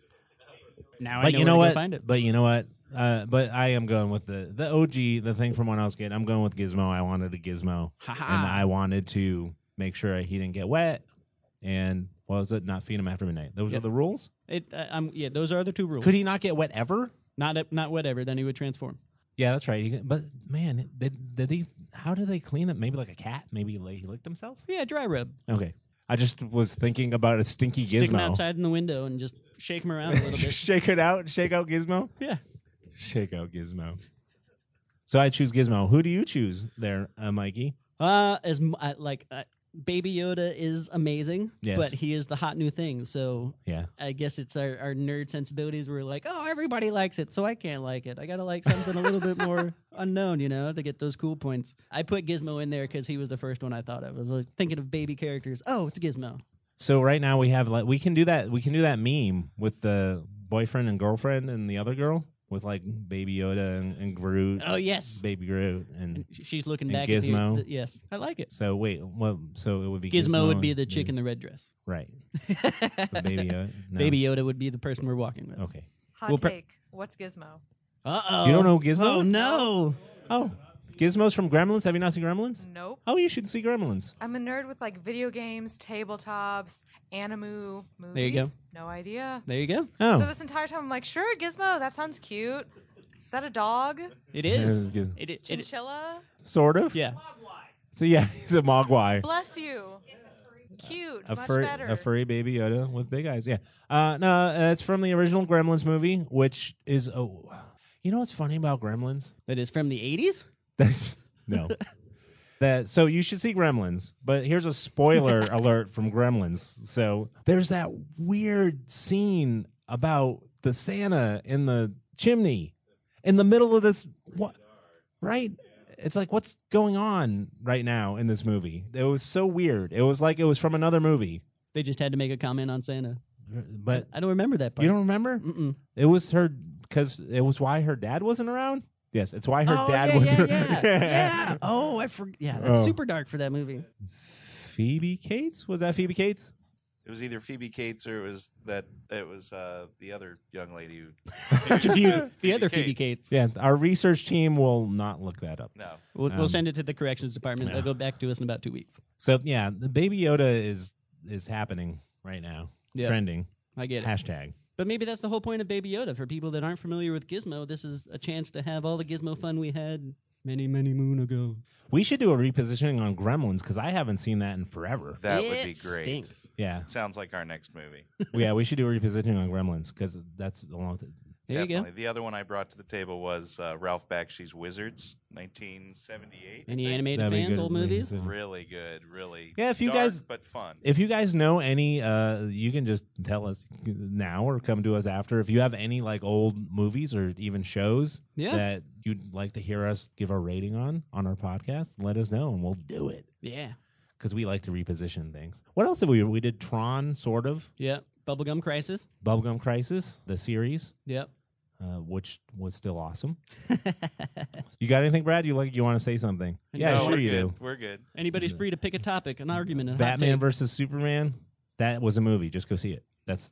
Now I But know you know where what? to go find it. But you know what? Uh, but I am going with the the O G, the thing from when I was a kid. I'm going with Gizmo. I wanted a Gizmo, Ha-ha. and I wanted to make sure he didn't get wet. And what was it? Not feed him after midnight. Those Yep. are the rules. It, uh, um, yeah, those are the two rules. Could he not get wet ever? Not uh, not whatever. Then he would transform. Yeah, that's right. He can, but man, did did he? How did they clean it? Maybe like a cat. Maybe like he licked himself. Yeah, dry rub. Okay, I just was thinking about a stinky Stick him Gizmo. outside in the window and just shake him around a little bit. Shake it out. Shake out Gizmo. Yeah. Shake out Gizmo. So I choose Gizmo. Who do you choose there, uh, Mikey? Uh, as m- uh, like uh, Baby Yoda is amazing, Yes. but he is the hot new thing. So Yeah. I guess it's our, our nerd sensibilities. We're like, oh, everybody likes it, so I can't like it. I gotta like something a little bit more unknown, you know, to get those cool points. I put Gizmo in there because he was the first one I thought of. I was like thinking of baby characters. Oh, it's Gizmo. So right now we have like we can do that. We can do that meme with the boyfriend and girlfriend and the other girl with like Baby Yoda and, and Groot. Oh yes, Baby Groot and, and sh- she's looking and back Gizmo. at the, the yes, I like it. So wait, well, so it would be Gizmo, Gizmo would be and- the chick in the red dress. right. The Baby Yoda. No. Baby Yoda would be the person we're walking with. Okay. Hot Well, per- take. What's Gizmo? Uh oh. You don't know Gizmo? Oh no. Oh, Gizmo's from Gremlins. Have you not seen Gremlins? Nope. Oh, you should see Gremlins. I'm a nerd with like video games, tabletops, animu movies. There you go. No idea. There you go. Oh, So this entire time I'm like, sure, Gizmo, that sounds cute. Is that a dog? It Yeah, is. it's good. It, it, it, Chinchilla? sort of. yeah. So yeah, he's a Mogwai. Bless you. Cute. A, much fur- better. a furry baby Yoda with big eyes. Yeah. Uh, no, uh, it's from the original Gremlins movie, which is oh, you know what's funny about Gremlins? That is from the eighties? No. That so you should see Gremlins, but here's a spoiler alert from Gremlins. So there's that weird scene about the Santa in the chimney in the middle of this what right? It's like what's going on right now in this movie? It was so weird. It was like it was from another movie. They just had to make a comment on Santa. But I don't remember that part. you don't remember? Mm-mm. It was her because it was why her dad wasn't around. Yes, it's why her oh, dad yeah, wasn't. yeah, yeah. yeah. Oh, I forgot. Yeah, that's Oh. super dark for that movie. Phoebe Cates was that Phoebe Cates? It was either Phoebe Cates or it was that it was uh, the other young lady who Confused. The other Phoebe Cates. Yeah, our research team will not look that up. No. We'll, Um, we'll send it to the corrections department. yeah. They'll go back to us in about two weeks. So yeah, the Baby Yoda is is happening right now, Yeah. trending. I get it. Hashtag. But maybe that's the whole point of Baby Yoda. For people that aren't familiar with Gizmo, this is a chance to have all the Gizmo fun we had many, many moon ago. We should do a repositioning on Gremlins because I haven't seen that in forever. That It would be great. stinks. Yeah, Sounds like our next movie. yeah, we should do a repositioning on Gremlins because that's a long. Th- There you Definitely. go. The other one I brought to the table was uh, Ralph Bakshi's Wizards, nineteen seventy-eight. Any I think. animated That'd be fans, good old movies? repositioning. Really good. Really. Yeah, if you dark, guys- but fun. If you guys know any, uh, you can just tell us now or come to us after. If you have any like old movies or even shows Yeah. that you'd like to hear us give our rating on on our podcast, let us know and we'll do it Yeah. because we like to reposition things. What else did we? We did Tron, sort of Yeah. Bubblegum Crisis. Bubblegum Crisis, the series, Yep. uh, which was still awesome. You got anything, Brad? You like? You want to say something? Yeah, no, sure we're you good. do. We're good. Anybody's free to pick a topic, an argument, a hot Batman take. versus Superman. That was a movie. Just go see it. That's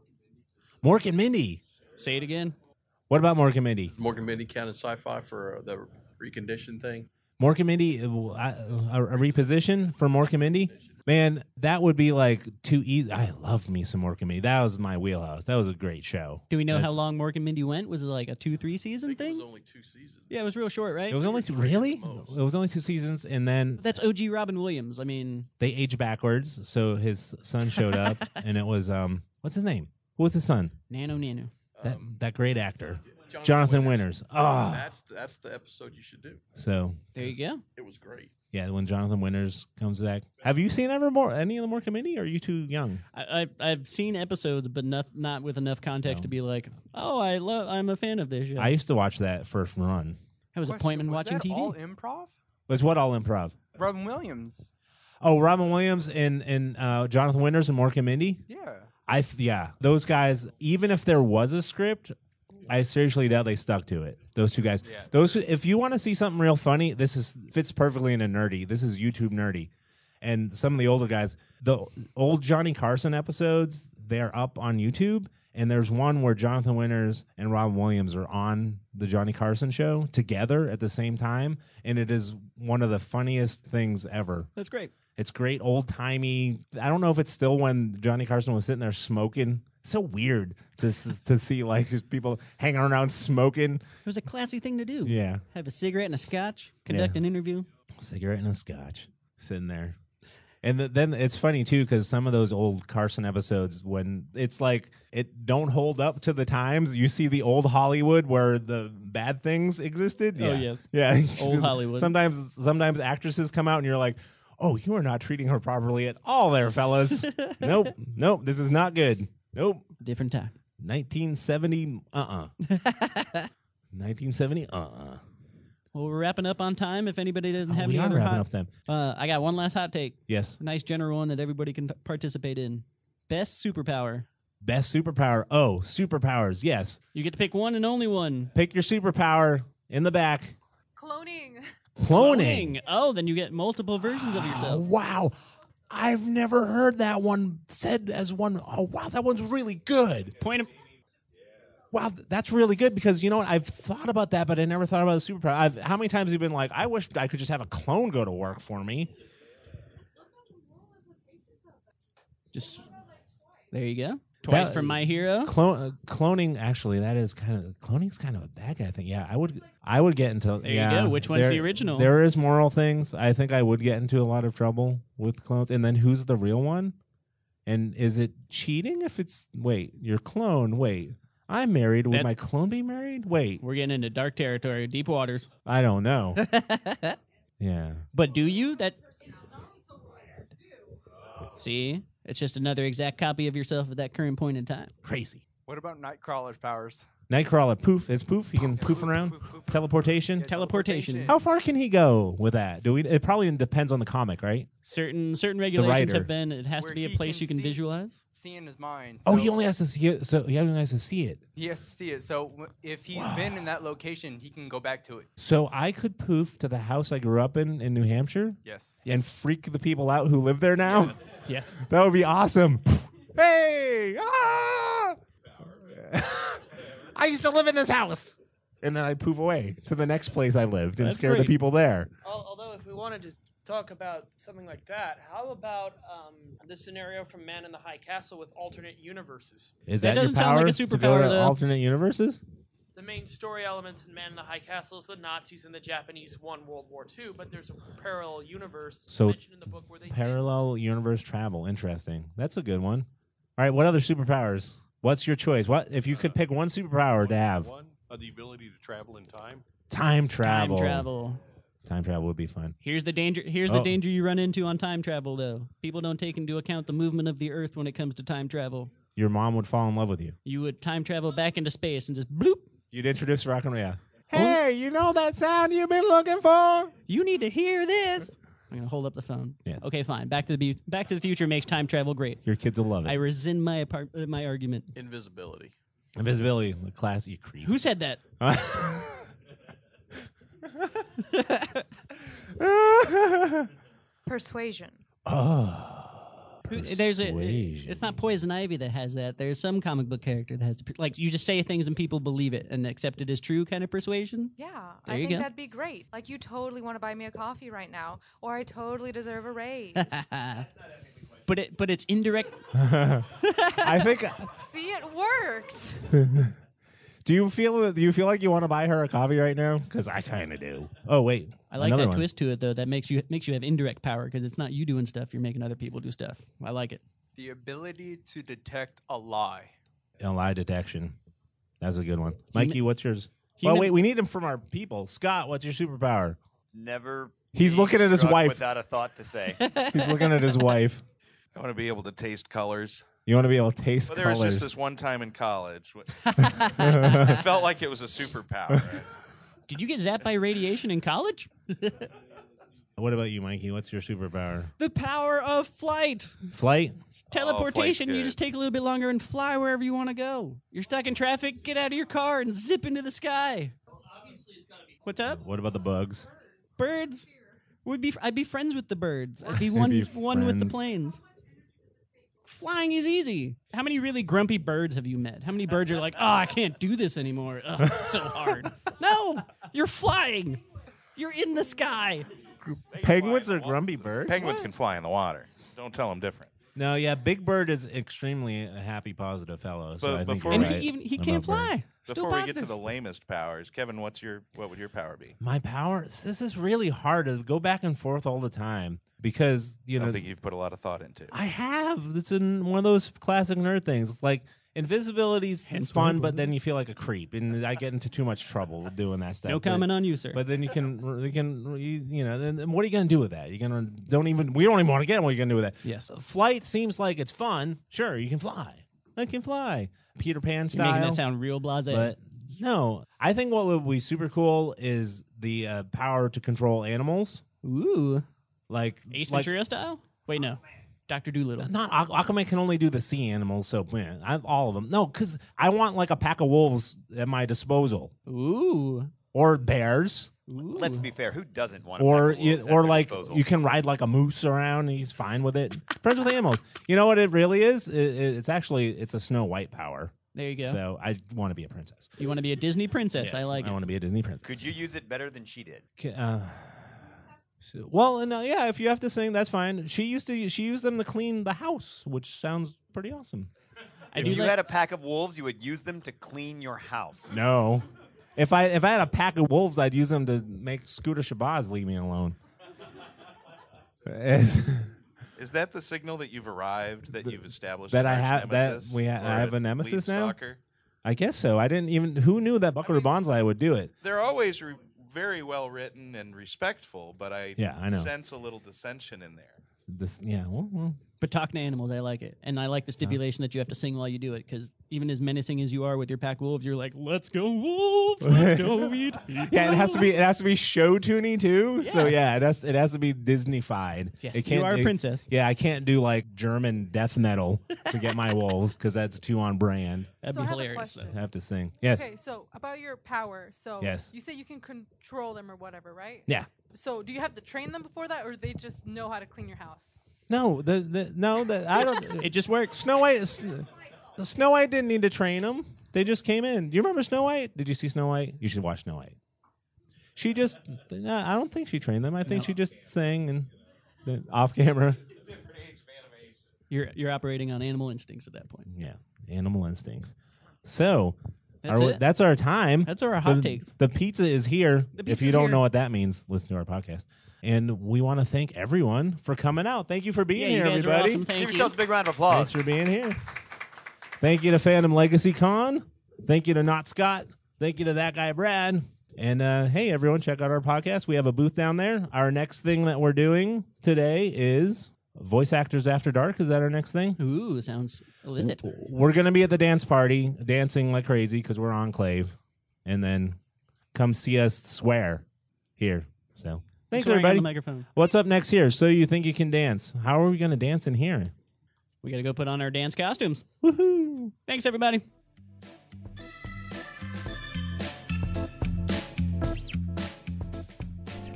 Mork and Mindy. Say it again. What about Mork and Mindy? Does Morgan Mindy count as sci-fi for uh, the reconditioned thing? Mork and Mindy, uh, a, a reposition for Mork and Mindy. Man, that would be like too easy. I love me some Mork and Mindy. That was my wheelhouse. That was a great show. Do we know That's- how long Mork and Mindy went? Was it like a two, three season thing? It was only two seasons. Yeah, it was real short, right? It was only two. Really? It was only two seasons, and then That's O G Robin Williams. I mean, they aged backwards. So his son showed up, and it was um, what's his name? Who was his son? Nano Nano. That Um, that great actor, Jonathan Jonathan Winters. Winters. Oh, That's that's the episode you should do. so There you go. It was great. yeah, when Jonathan Winters comes back. Have you seen ever more any of the Mork and Mindy? Or are you too young? I, I I've seen episodes, but not not with enough context No. to be like, oh, I love. I'm a fan of this show. I used to watch that first run. That was Question, appointment was watching that T V. all improv? Was what all improv? Robin Williams. Oh, Robin Williams and and uh, Jonathan Winters and Mork and Mindy. Yeah. I th- yeah, those guys. Even if there was a script, I seriously doubt they stuck to it. Those two guys. Yeah. Those. Who, if you want to see something real funny, this is fits perfectly into nerdy. This is YouTube nerdy, and some of the older guys, the old Johnny Carson episodes, they're up on YouTube. And there's one where Jonathan Winters and Robin Williams are on the Johnny Carson show together at the same time, and it is one of the funniest things ever. That's great. It's great, old timey. I don't know if it's still when Johnny Carson was sitting there smoking. So weird to s- to see like just people hanging around smoking. It was a classy thing to do. Yeah, Have a cigarette and a scotch. Conduct Yeah. an interview. cigarette and a scotch, sitting there. And th- then it's funny too because some of those old Carson episodes, when it's like it don't hold up to the times. You see the old Hollywood where the bad things existed. Oh, Yeah. yes. yeah, Old Hollywood. Sometimes, sometimes actresses come out and you're like, "Oh, you are not treating her properly at all, there, fellas." Nope, nope, this is not good. Nope. Different time. nineteen seventy. Uh. uh nineteen seventy. Uh. uh Well, we're wrapping up on time. If anybody doesn't have we any are other wrapping hot, up time. Uh, I got one last hot take. Yes. A nice general one that everybody can t- participate in. Best superpower. Best superpower. Oh, superpowers. Yes. You get to pick one and only one. Pick your superpower in the back. Cloning. Cloning. Oh, then you get multiple versions of Oh, yourself. wow. I've never heard that one said as one. Oh, wow. That one's really good. Point of Wow, th- that's really good because you know what? I've thought about that, but I never thought about a superpower. I've, how many times have you been like, I wish I could just have a clone go to work for me? just there you go. Twice That- from My Hero. Clone, uh, cloning, actually, that is kind of cloning's kind of a bad guy thing. Yeah, I would, I would get into. There you yeah, go. Which one's there- the original? There is moral things. I think I would get into a lot of trouble with clones. And then who's the real one? And is it cheating if it's wait your clone? Wait, I'm married. Would That- my clone be married? Wait, We're getting into dark territory, deep waters. I don't know. Yeah. But do you? That see, it's just another exact copy of yourself at that current point in time. Crazy. What about Nightcrawler's powers? Nightcrawler, poof. Is poof? He can poof around. Teleportation. Teleportation. How far can he go with that? Do we? It probably depends on the comic, right? Certain certain regulations writer. have been. It has Where to be a he place can you can see- visualize. See in his mind. Oh, So he only has to see it. So he only has to see it. he has to see it. So w- if he's been in that location, he can go back to it. So I could poof to the house I grew up in in New Hampshire Yes. and freak the people out who live there now. Yes. That would be awesome. Hey! Ah! I used to live in this house. And then I'd poof away to the next place I lived and That's scare great. the people there. Al- Although, if we wanted to talk about something like that, how about um, the scenario from Man in the High Castle with alternate universes? Is That that, doesn't your sound power like a to go superpower, to though. alternate universes? The main story elements in Man in the High Castle is the Nazis and the Japanese won World War Two, but there's a parallel universe So, mentioned in the book where they Parallel universe travel. Interesting. That's a good one. All right, what other superpowers? What's your choice? What if you could pick one superpower to have? One, uh, the ability to travel in time. Time travel. Time travel. Time travel would be fun. Here's the danger. Here's Oh. the danger you run into on time travel, though. People don't take into account the movement of the Earth when it comes to time travel. Your mom would fall in love with you. You would time travel back into space and just bloop. You'd introduce rock and roll. Yeah. Hey, you know that sound you've been looking for? You need to hear this. I'm gonna hold up the phone. Yes. Okay, fine. Back to the be- Back to the Future makes time travel great. Your kids will love it. I rescind my apart- uh, my argument. Invisibility. Invisibility, the class, you creep. Who said that? Persuasion. Oh, Who- There's a. Persuasion. It's not Poison Ivy that has that. There's some comic book character that has the, like you just say things and people believe it and accept it as true kind of persuasion. Yeah, There I you think go. that'd be great. Like, you totally want to buy me a coffee right now, or I totally deserve a raise. but it but it's indirect. I think. See, it works. Do you feel? Do you feel like you want to buy her a coffee right now? Because I kind of do. Oh wait, I like another that one. twist to it though. That makes you makes you have indirect power because it's not you doing stuff. You're making other people do stuff. I like it. The ability to detect a lie. A lie detection. That's a good one. Human- Mikey, what's yours? Human- Well, wait, we need him from our people. Scott, what's your superpower? Never. He's being looking at his struck wife. without a thought to say. He's looking at his wife. I want to be able to taste colors. You want to be able to taste Well, there was colors. just this one time in college. wh- it felt like it was a superpower. Did you get zapped by radiation in college? What about you, Mikey? What's your superpower? The power of flight. Flight? Teleportation. Oh, you good. just take a little bit longer and fly wherever you want to go. You're stuck in traffic. Get out of your car and zip into the sky. What's up? What about the bugs? Birds. Would be. I'd be friends with the birds. I'd be You'd one be one with the friends. planes. Flying is easy. How many really grumpy birds have you met? How many birds are like, oh, I can't do this anymore. Ugh, it's so hard. No, you're flying. You're in the sky. Penguins are grumpy birds? Penguins can fly in the water. Don't tell them different. No, yeah, Big Bird is extremely a happy, positive fellow. So But I think before you're we- And right he even he about can't Bird. fly. Still Before we get to positive. the lamest powers, Kevin, what's your what would your power be? My power. This is really hard to go back and forth all the time because you know Something you've put a lot of thought into. I have. It's in one of those classic nerd things. It's like invisibility's fun, but then you feel like a creep, and I get into too much trouble doing that stuff. No But- comment on you, sir. But then you can, you can, you, you know, then then what are you gonna do with that? You're gonna don't even. We don't even want to get. What are you gonna do with that? Yes. Flight seems like it's fun. Sure, you can fly. I can fly. Peter Pan You're style. making that sound real blasé. But no, I think what would be super cool is the uh, power to control animals. Ooh, like Ace like, Ventura style? Wait, no. Doctor Doolittle. Not Aqu- Aquaman can only do the sea animals, so man, I, all of them. No, because I want like a pack of wolves at my disposal, Ooh. or bears, Ooh. Let's be fair. Who doesn't want? A or pack of you, wolves at or their like disposal? you can ride like a moose around, and he's fine with it. Friends with animals. You know what it really is? It, it- it's actually it's a Snow White power. There you go. So I want to be a princess. You want to be a Disney princess. I Yes, like I it. want to be a Disney princess. Could you use it better than she did? Ca- Uh, so- well, no, yeah. If you have to sing, that's fine. She used to. She used them to clean the house, which sounds pretty awesome. I If do you like- had a pack of wolves, you would use them to clean your house. No, if I if I had a pack of wolves, I'd use them to make Scooter Shabazz leave me alone. Is that the signal that you've arrived, that you've established that an I arch have that nemesis, we ha- or I have a lead nemesis now. stalker? I guess so. I didn't even. Who knew that Buckaroo Banzai would do it? They're always re- very well written and respectful, but I, Yeah, I know. sense a little dissension in there. This, yeah. Well, well, But talking to animals, I like it. And I like the stipulation that you have to sing while you do it, because even as menacing as you are with your pack of wolves, you're like, let's go wolves, let's go eat people." yeah. It has to be. It has to be show tuny too. So yeah, it has. It has to be Disney-fied. Yes, it you are a it- princess. Yeah, I can't do like German death metal to get my wolves because that's too on brand. That'd So be I have a hilarious. question. I have to sing. Yes. Okay, so about your power. So Yes. you say you can control them or whatever, right? Yeah. So do you have to train them before that, or they just know how to clean your house? No, the, the no, the, I don't. It just works. Snow White, S- Snow White didn't need to train them. They just came in. Do you remember Snow White? Did you see Snow White? You should watch Snow White. She just, no, I don't think she trained them. I think she just sang and then off camera. You're you're operating on animal instincts at that point. Yeah, animal instincts. So That's our- it. that's our time. That's our hot the, takes. The pizza is here. The if you pizza's don't here. know what that means, listen to our podcast. And we want to thank everyone for coming out. Thank you for being Yeah, you here, guys are everybody. awesome. Thank Give you. yourselves a big round of applause. Thanks for being here. Thank you to Fandom Legacy Con. Thank you to Not Scott. Thank you to that guy Brad. And uh, hey, everyone, check out our podcast. We have a booth down there. Our next thing that we're doing today is Voice Actors After Dark. Is that our next thing? Ooh, sounds illicit. We're going to be at the dance party, dancing like crazy because we're Enclave. And then come see us swear here. So thanks, Swearing on everybody. the microphone. What's up next here? So you think you can dance? How are we going to dance in here? We got to go put on our dance costumes. Woohoo! Thanks, everybody.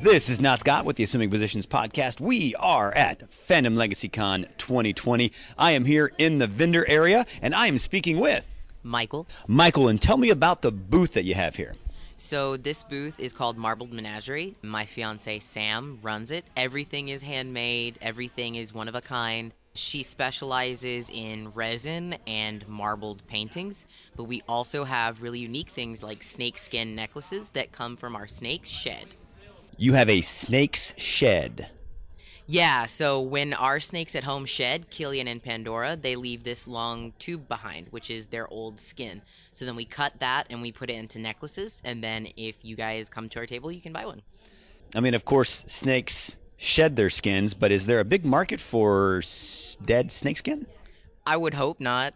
This is Not Scott with the Assuming Positions podcast. We are at Fandom Legacy Con twenty twenty. I am here in the vendor area, and I am speaking with Michael. Michael, and tell me about the booth that you have here. So this booth is called Marbled Menagerie. My fiance Sam runs it. Everything is handmade. Everything is one of a kind. She specializes in resin and marbled paintings, but we also have really unique things like snake skin necklaces that come from our snake's shed. You have a snake's shed. Yeah, so when our snakes at home shed, Killian and Pandora, they leave this long tube behind, which is their old skin. So then we cut that and we put it into necklaces, and then if you guys come to our table, you can buy one. I mean, of course, snakes shed their skins, but is there a big market for s- dead snakeskin? I would hope not.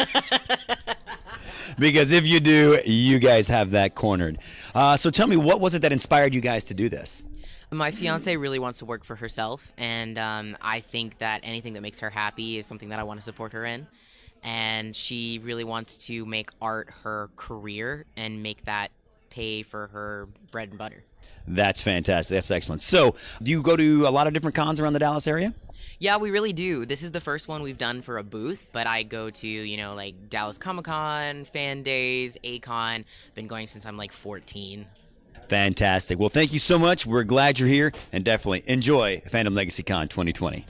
Because if you do, you guys have that cornered. Uh, so tell me, what was it that inspired you guys to do this? My fiance really wants to work for herself, and um, I think that anything that makes her happy is something that I want to support her in. And she really wants to make art her career and make that pay for her bread and butter. That's fantastic. That's excellent. So do you go to a lot of different cons around the Dallas area? Yeah, we really do. This is the first one we've done for a booth, but I go to, you know, like Dallas Comic-Con, Fan Days, A-Con. Been going since I'm like fourteen. Fantastic. Well, thank you so much. We're glad you're here, and definitely enjoy Fandom Legacy Con twenty twenty.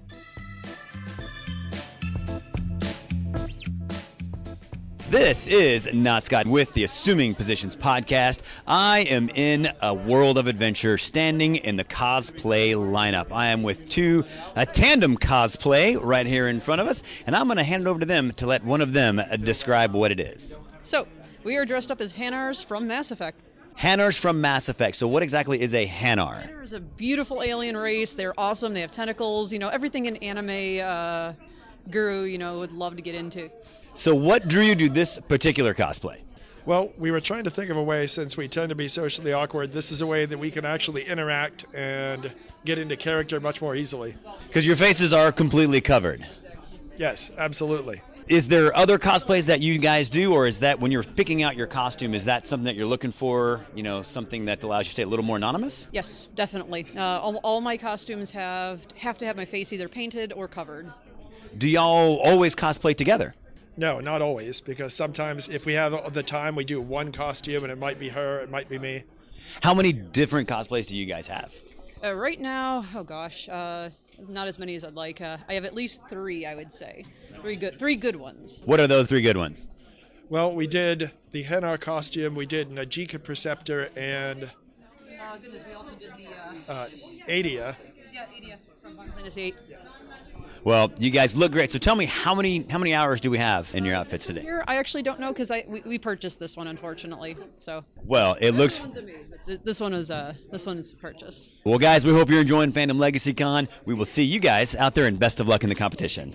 This is Not Scott with the Assuming Positions podcast. I am in a world of adventure, standing in the cosplay lineup. I am with two, a tandem cosplay right here in front of us, and I'm going to hand it over to them to let one of them describe what it is. So, we are dressed up as Hanars from Mass Effect. Hanars from Mass Effect. So what exactly is a Hanar? Hanar is a beautiful alien race. They're awesome. They have tentacles. You know, everything an anime uh, guru, you know, would love to get into. So what drew you to this particular cosplay? Well, we were trying to think of a way, since we tend to be socially awkward, this is a way that we can actually interact and get into character much more easily. Because your faces are completely covered. Yes, absolutely. Is there other cosplays that you guys do, or is that when you're picking out your costume, is that something that you're looking for, you know, something that allows you to stay a little more anonymous? Yes, definitely. Uh, all, all my costumes have have to have my face either painted or covered. Do y'all always cosplay together? No, not always, because sometimes if we have the time, we do one costume, and it might be her, it might be me. How many different cosplays do you guys have? Uh, right now, oh gosh, uh, not as many as I'd like. Uh, I have at least three, I would say. Three good, three good ones. What are those three good ones? Well, we did the Hanar costume, we did Najika Preceptor, and Oh goodness, we also did the uh, uh, Adia. yeah, Adia from Final Fantasy eight. Well, you guys look great. So tell me, how many how many hours do we have in your outfits today? Here, I actually don't know because I we, we purchased this one, unfortunately. So. Well, it looks. This one's amazing, but th- This one is uh this one is purchased. Well, guys, we hope you're enjoying Fandom Legacy Con. We will see you guys out there, and best of luck in the competition.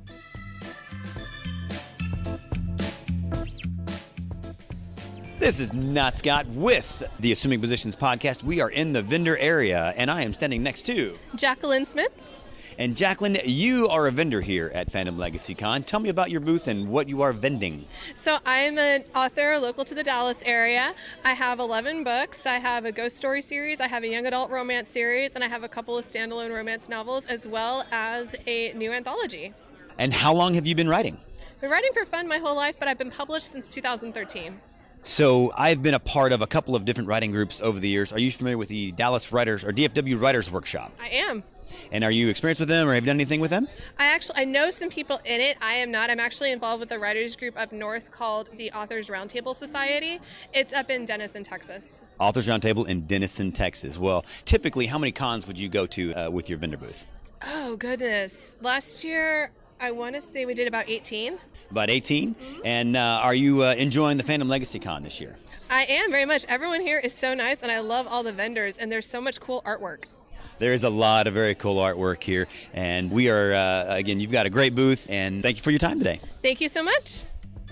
This is Not Scott with the Assuming Positions podcast. We are in the vendor area, and I am standing next to Jacqueline Smith. And Jacqueline, you are a vendor here at Fandom Legacy Con. Tell me about your booth and what you are vending. So I'm an author local to the Dallas area. I have eleven books. I have a ghost story series, I have a young adult romance series, and I have a couple of standalone romance novels, as well as a new anthology. And how long have you been writing? I've been writing for fun my whole life, but I've been published since two thousand thirteen. So I've been a part of a couple of different writing groups over the years. Are you familiar with the Dallas Writers or D F W Writers Workshop? I am. And are you experienced with them, or have you done anything with them? I actually I know some people in it. I am not. I'm actually involved with a writers group up north called the Authors Roundtable Society. It's up in Denison, Texas. Authors Roundtable in Denison, Texas. Well, typically, how many cons would you go to uh, with your vendor booth? Oh goodness! Last year, I want to say we did about eighteen. About eighteen. Mm-hmm. And uh, are you uh, enjoying the Fandom Legacy Con this year? I am very much. Everyone here is so nice, and I love all the vendors, and there's so much cool artwork. There is a lot of very cool artwork here, and we are, uh, again, you've got a great booth, and thank you for your time today. Thank you so much.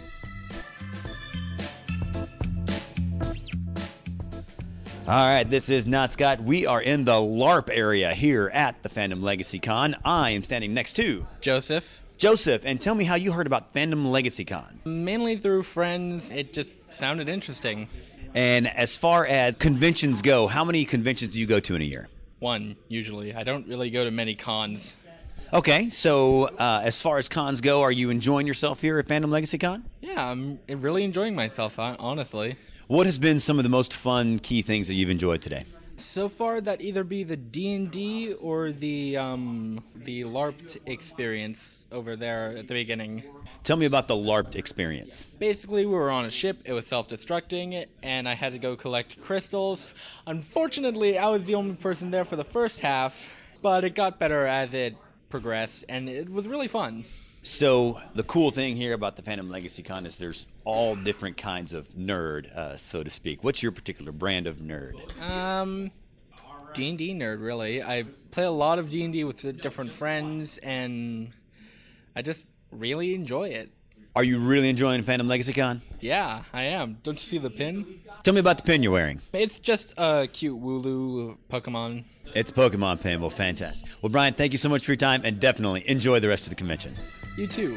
All right, this is Not Scott. We are in the LARP area here at the Fandom Legacy Con. I am standing next to Joseph. Joseph, and tell me how you heard about Fandom Legacy Con. Mainly through friends. It just sounded interesting. And as far as conventions go, how many conventions do you go to in a year? One, usually. I don't really go to many cons. Okay, so uh, as far as cons go, are you enjoying yourself here at Fandom Legacy Con? Yeah, I'm really enjoying myself, hon- honestly. What has been some of the most fun key things that you've enjoyed today? So far, that either be the D and D or the um, the LARP experience over there at the beginning. Tell me about the LARP experience. Basically, we were on a ship. It was self-destructing, and I had to go collect crystals. Unfortunately, I was the only person there for the first half, but it got better as it progressed, and it was really fun. So the cool thing here about the Fandom Legacy Con is there's all different kinds of nerd, uh, so to speak. What's your particular brand of nerd? Um, D and D nerd, really. I play a lot of D and D with the different friends, and I just really enjoy it. Are you really enjoying Fandom Legacy Con? Yeah, I am. Don't you see the pin? Tell me about the pin you're wearing. It's just a cute Wooloo Pokemon. It's a Pokemon pin. Well, fantastic. Well, Brian, thank you so much for your time, and definitely enjoy the rest of the convention. You too.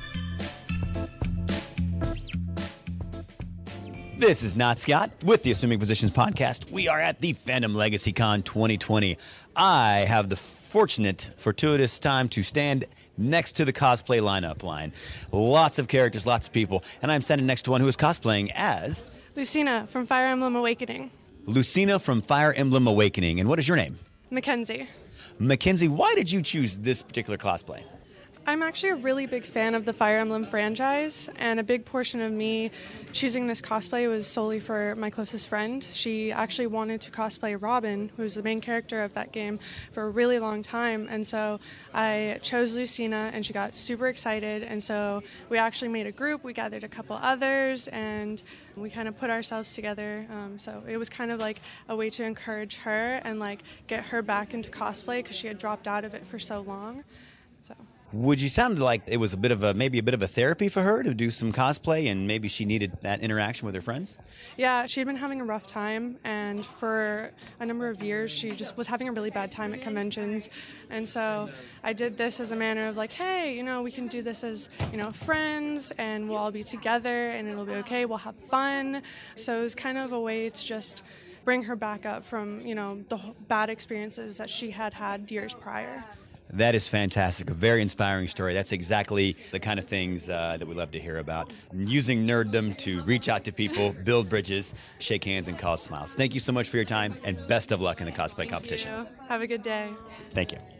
This is Not Scott with the Assuming Positions podcast. We are at the Fandom Legacy Con twenty twenty. I have the fortunate, fortuitous time to stand next to the cosplay lineup line. Lots of characters, lots of people, and I'm standing next to one who is cosplaying as Lucina from Fire Emblem Awakening. Lucina from Fire Emblem Awakening. And what is your name? Mackenzie. Mackenzie, why did you choose this particular cosplay? I'm actually a really big fan of the Fire Emblem franchise, and a big portion of me choosing this cosplay was solely for my closest friend. She actually wanted to cosplay Robin, who's the main character of that game, for a really long time, and so I chose Lucina, and she got super excited, and so we actually made a group. We gathered a couple others, and we kind of put ourselves together, um, so it was kind of like a way to encourage her and like get her back into cosplay because she had dropped out of it for so long. So. Would you sound like it was a bit of a maybe a bit of a therapy for her to do some cosplay, and maybe she needed that interaction with her friends? Yeah, she had been having a rough time, and for a number of years she just was having a really bad time at conventions, and so I did this as a manner of like, hey, you know, we can do this as, you know, friends, and we'll all be together, and it'll be okay, we'll have fun. So it was kind of a way to just bring her back up from, you know, the bad experiences that she had had years prior. That is fantastic. A very inspiring story. That's exactly the kind of things uh, that we love to hear about. Using nerddom to reach out to people, build bridges, shake hands, and cause smiles. Thank you so much for your time, and best of luck in the cosplay competition. Thank you. Have a good day. Thank you.